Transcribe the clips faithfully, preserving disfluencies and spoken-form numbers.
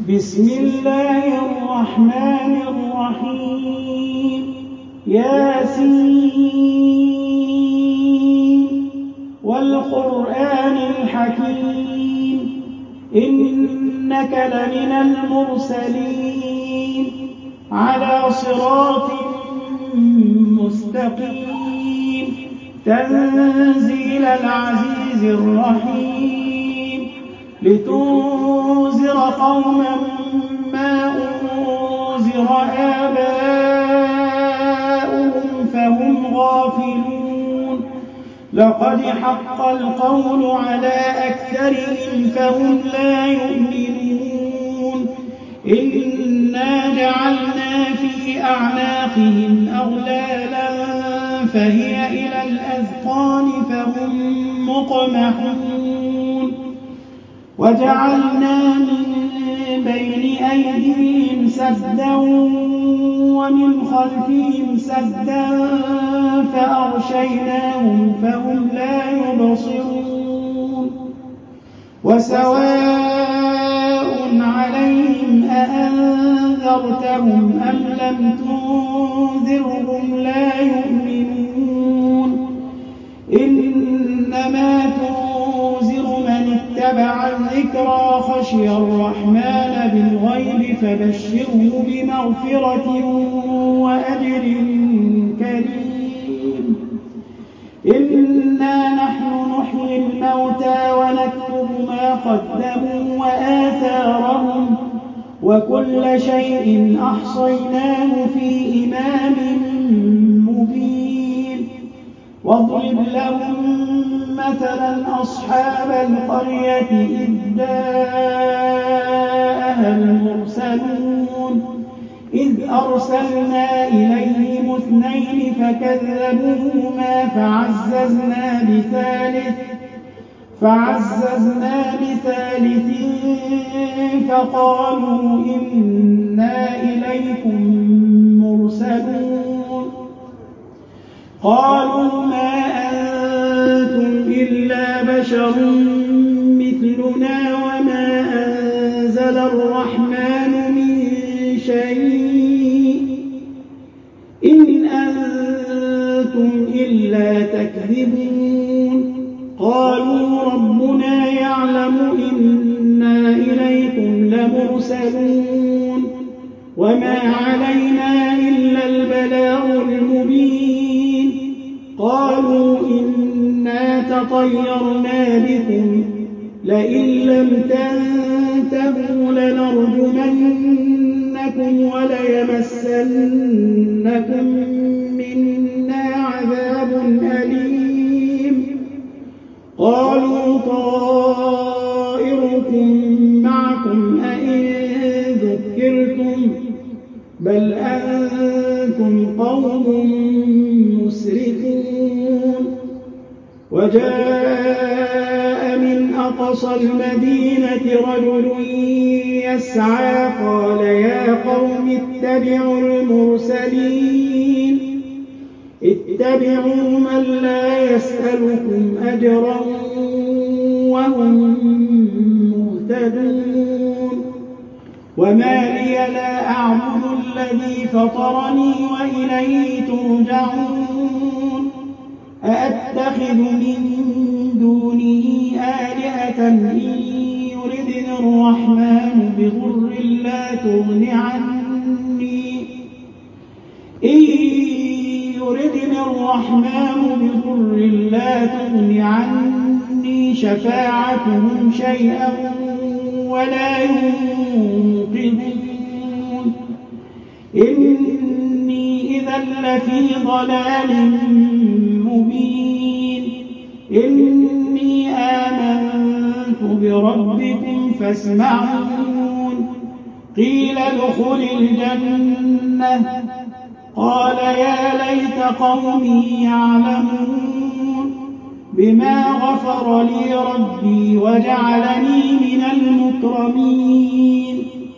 بسم الله الرحمن الرحيم ياسين والقرآن الحكيم إنك لمن المرسلين على صراط مستقيم تنزيل العزيز الرحيم لتنذر قوما ما أنذر آباؤهم فهم غافلون لقد حق القول على أكثرهم فهم لا يؤمنون إنا جعلنا في أعناقهم أغلالا فهي إلى الأذقان فهم مقمحون وجعلنا من بين أيديهم سدا ومن خلفهم سدا فأغشيناهم فهم لا يبصرون وسواء عليهم أأنذرتهم أم لم تنذرهم لا يؤمنون إنما تنذر من اتبع الذكرى خشي الرحمن بالغيب فبشره بمغفرة وأجر كريم إنا نحن نحيي الموتى ونكتب ما قدموا وآثارهم وكل شيء أحصيناه في إمام مبين واضرب لهم مثلا أصحاب القرية إذ جاءها المرسلون إذ أرسلنا إليهم اثنين فكذبوهما فعززنا بثالث فعززنا بثالث فقالوا إنا إليكم مرسلون قالوا ما أنتم إلا بشر مثلنا وما أنزل الرحمن من شيء إن أنتم إلا تكذبون قالوا ربنا يعلم إنا إليكم لمرسلون وما علينا إلا البلاغ المبين قالوا إنا تطيرنا بكم لئن لم تنتهوا لنرجمنكم وليمسنكم منا عذاب أليم قالوا طائركم معكم أئن ذكرتم بل أنتم قوم مسرفون وجاء من أقصى المدينة رجل يسعى قال يا قوم اتبعوا المرسلين اتبعوا من لا يسألكم أجرا وهم مهتدون وما لي لا أعبد الذي فطرني وإليه ترجعون أأتخذ من دونه آلهة إن يردن الرحمن بضر لا تغن عني إن يردن الرحمن بضر لا تغن عني شفاعتهم شيئا ولا ينقذون إني إذا لفي ضلال مبين إني آمنت بربكم فاسمعون قيل ادخل الجنة قال يا ليت قومي يعلمون بما غفر لي ربي وجعلني من المكرمين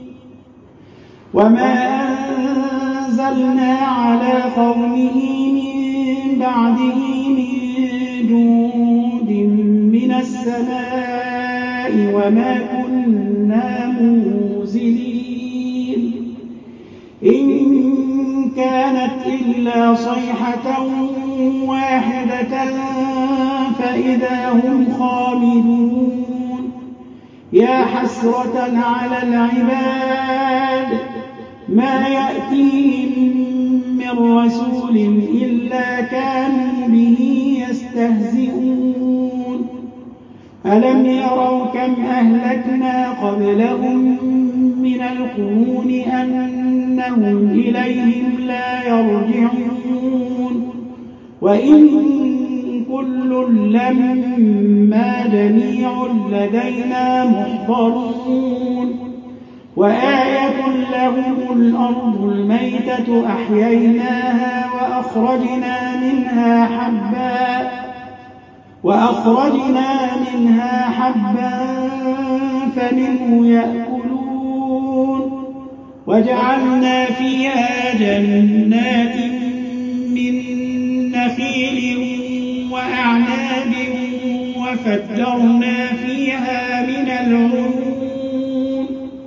وما أنزلنا على قومه من بعده من جند من السماء وما كنا منزلين إلا صيحة واحدة فإذا هم خامدون يا حسرة على العباد ما يأتيهم من رسول إلا كانوا به يستهزئون ألم يروا كم أهلكنا قبلهم من القرون أنهم إليهم لا يرجعون وإن كل لما جميع لدينا محضرون وآية لهم الأرض الميتة أحييناها وأخرجنا منها حبا وأخرجنا منها حبا فمنه يأكلون وجعلنا فيها جنات من نخيل وأعناب وفجرنا فيها من العيون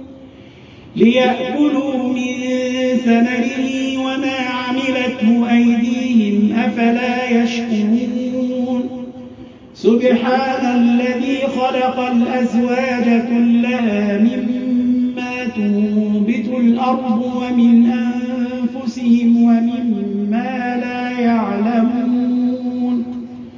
ليأكلوا من ثمره وما عملته أيديهم أفلا يشكرون سبحان الذي خلق الأزواج كلها مما تنبت الأرض ومن أنفسهم ومما لا يعلمون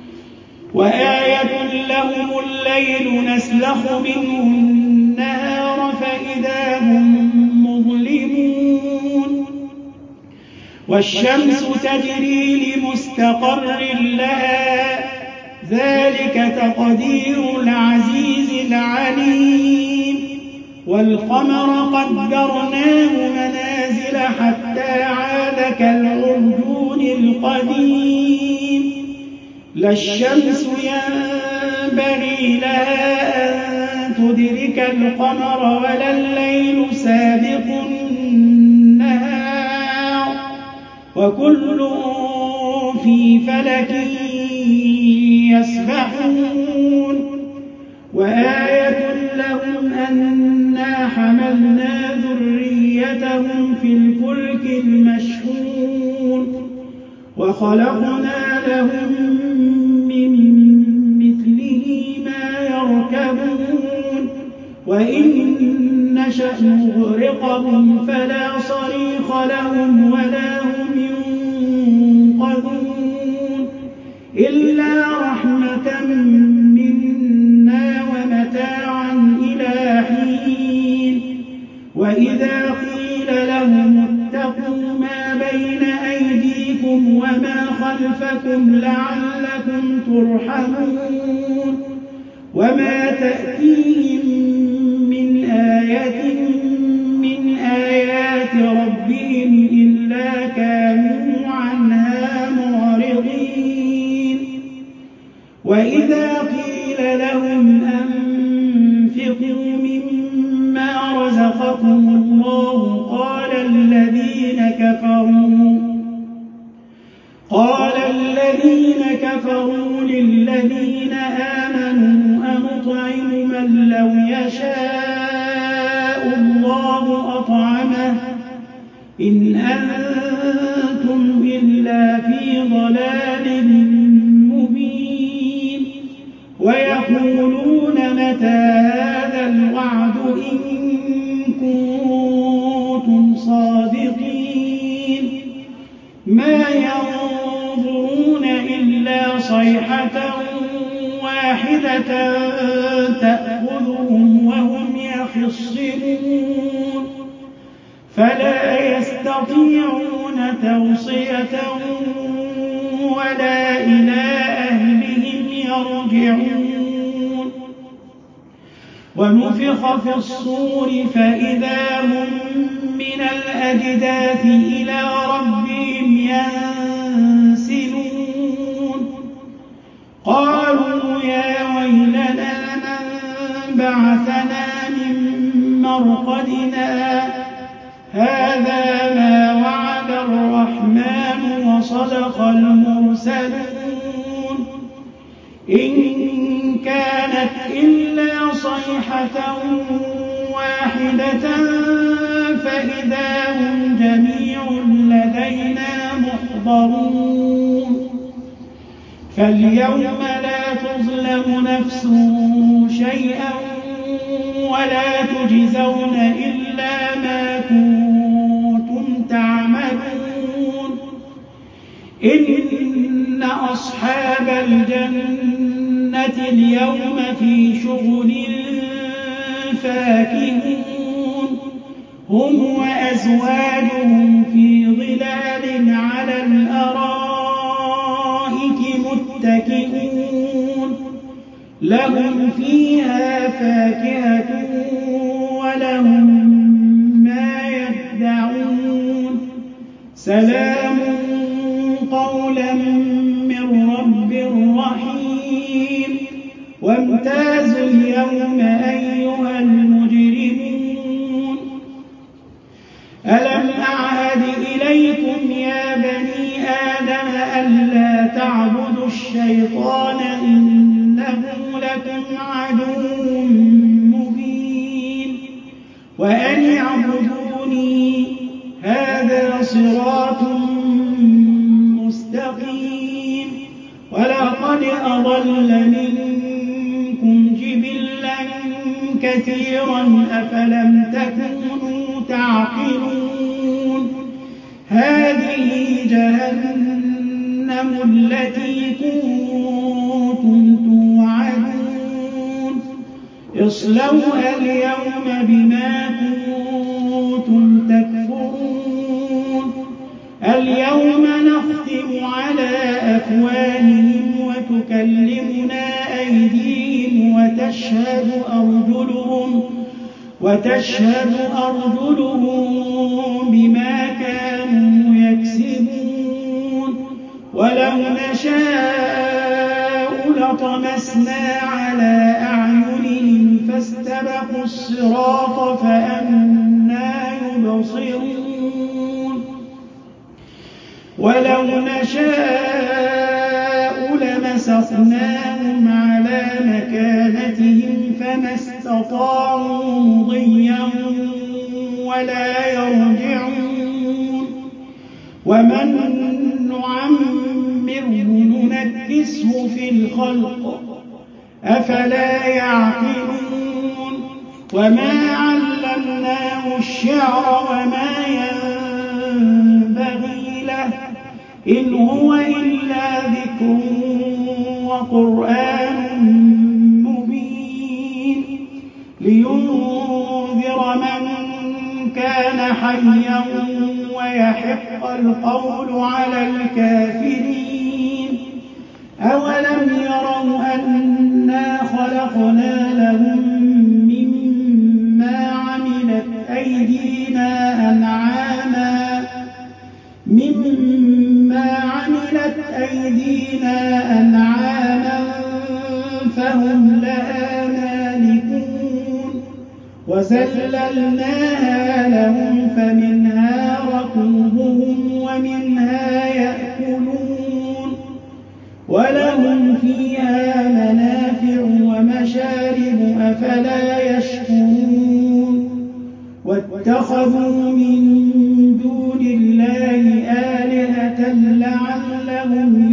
وآية لهم الليل نسلخ منه النهار فإذا هم مظلمون والشمس تجري لمستقر لها ذلك تقدير العزيز العليم والقمر قدرناه منازل حتى عاد كالعرجون القديم لا الشمس ينبغي لها أن تدرك القمر ولا الليل سابق النهار وكل في فلك يسبحون وآية لهم أنا حملنا ذريتهم في الفلك المشحون وخلقنا لهم من مثله ما يركبون وإن نشأ نغرقهم فلا صريخ لهم ولا هم ينقذون إلا رحمة منا ومتاعا إلى حين وإذا قيل لهم اتقوا ما بين أيديكم وما خلفكم لعلكم ترحمون وما تأتيهم من آية من آيات ربهم إلا كانوا عنها معرضين وإذا قيل لهم أنفقوا مما رزقكم الله قال الذين كفروا قال الذين كفروا للذين آمنوا أنطعم من لو يشاء الله أطعمه إن أنتم إلا في ضلال مبين ويقولون متى هذا الوعد إن كنتم صادقين ما ينظرون إلا صيحة واحدة تأخذهم وهم يخصمون فلا يستطيعون توصية ولا إلى أهلهم يرجعون ونفخ في الصور فإذا هم من الأجداث إلى ربهم ينسلون قالوا يا ويلنا من بعثنا من مرقدنا هذا ما وعد الرحمن وصدق المرسلون إن كانت إلا صيحة واحدة فإذا هم جميع لدينا محضرون يحضرون فاليوم لا تظلم نفس شيئا ولا تجزون إلا ما كنتم تعملون إن أصحاب الجنة اليوم في شغل فاكهون هم وأزواجهم في ظلال على الأرائك متكئون لهم فيها فاكهة ولهم ما يدعون سلام قولا من رب رحيم وامتازوا اليوم أيها المجرمون ألم أعهد إليكم يا بني آدم ألا تعبدوا الشيطان إنه لكم عدو مبين وأن اعبدوني هذا صراط مستقيم ولقد أضل منكم جبلا كثيرا أفلم تكونوا تعقلون هذه جهنم التي كنتم توعدون اصلوها اليوم بما كنتم تكفرون اليوم نختم على أفواههم وتكلمنا أيديهم وتشهد أرجلهم وتشهد أرجلهم بما كانوا يكسبون ولو نشاء لطمسنا على أعينهم فاستبقوا الصراط فأنى يبصرون ولو نشاء لمسخناهم على مكانتهم فما استطاعوا مضيا ولا يرجعون ومن نعمره ننكسه في الخلق أفلا يعقلون وما علمناه الشعر وما ينبغي له إن هو إلا ذكر وقرآن مبين لينذر من كان حيا ويحق القول على الكافرين أولم يروا أنا خلقنا لهم مما عملت أيدينا أنعاما مما عملت أيدينا أنعاما فهم لها مالكون وذللناها لهم فمنها ركوبهم ومنها يأكلون ولهم فيها منافع ومشارب أفلا يشكرون واتخذوا من دون الله آلهة لعلهم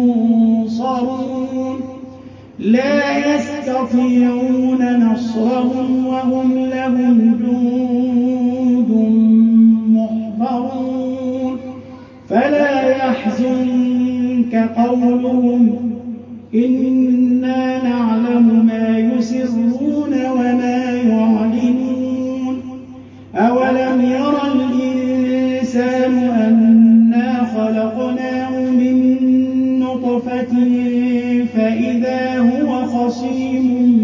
ينصرون لا يستطيعون نصرهم وهم لهم جند محضرون فلا يحزنك قولهم إنا نعلم ما يسرون وما يعلنون أولم يرى الإنسان أنا خلقناه من نطفة فإذا هو خصيم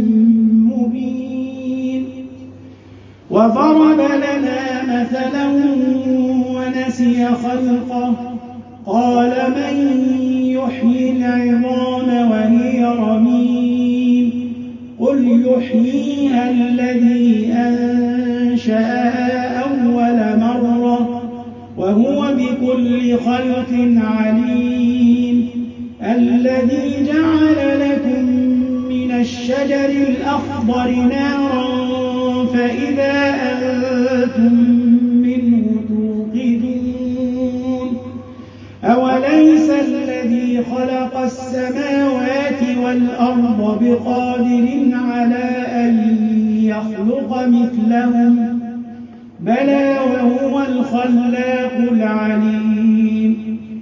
مبين وضرب لنا مثلا ونسي خلقه قال من يحيي العظام وهي رميم قل يحييها الذي أنشأها أول مرة وهو بكل خلق عليم الذي جعل لكم من الشجر الأخضر نارا فإذا أنتم منه توقدون أولا بقادر على أن يخلق مثلهم بلى وهو الخلاق العليم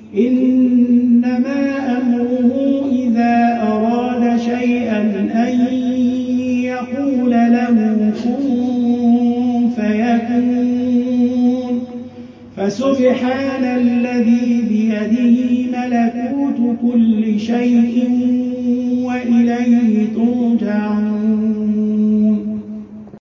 إنما أمره إذا أراد شيئا أن يقول له كن فيكون فسبحان الذي بيده ملكوت كل شيء وإليه ترجعون